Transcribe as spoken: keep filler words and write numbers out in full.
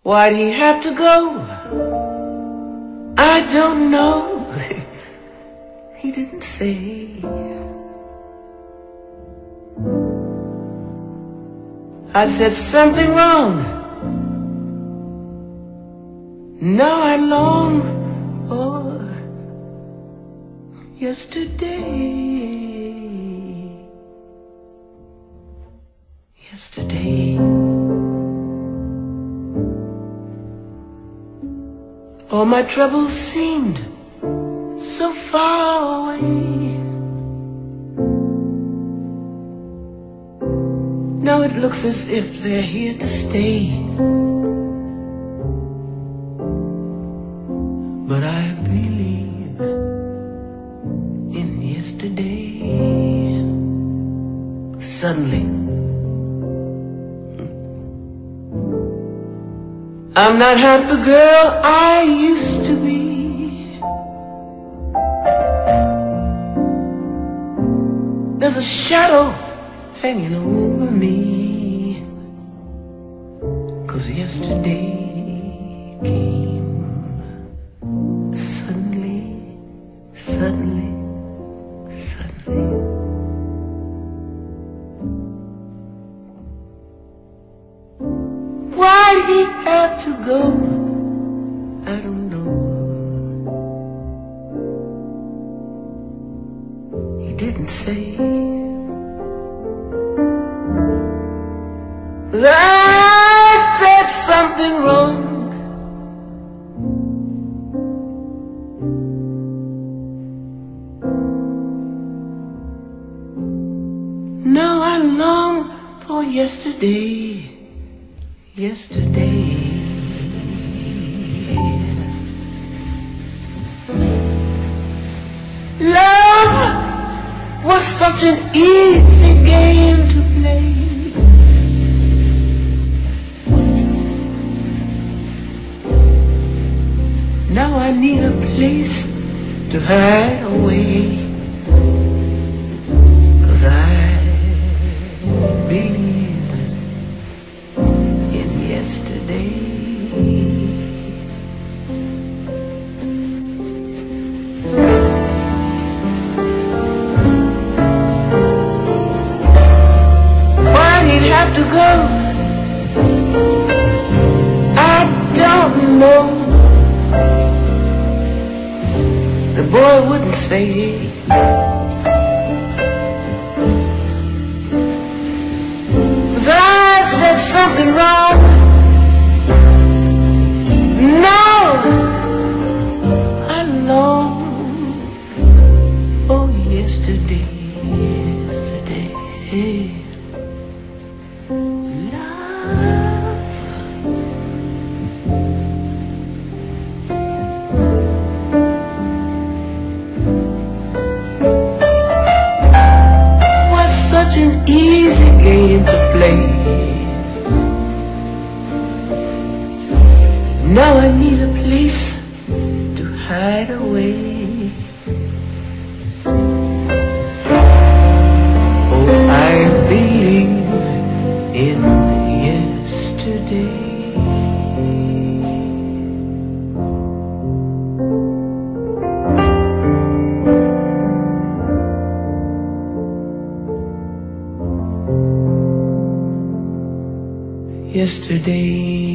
Why'd he have to go? I don't know. He didn't say. I said something wrong. Now I long for yesterday. Yesterday. All my troubles seemed so far away. Now it looks as if they're here to stay. But I believe in yesterday. Suddenly, I'm not half the girl I used to be. There's a shadow hanging over me, 'cause yesterday came suddenly, suddenly, suddenly. Why'd he have to go? I don't know. He didn't say. I said something wrong. Now I long for yesterday. Yesterday. Love was such an easy game to play. Now I need a place to hide away, 'cause I believe in yesterday. Why'd he have to go? I don't know. The boy wouldn't say. 'Cause I said something wrong. No, I long for yesterday. Yesterday. Such an easy game to play. Now I need a place to hide away. Oh, I believe in yesterday. Yesterday.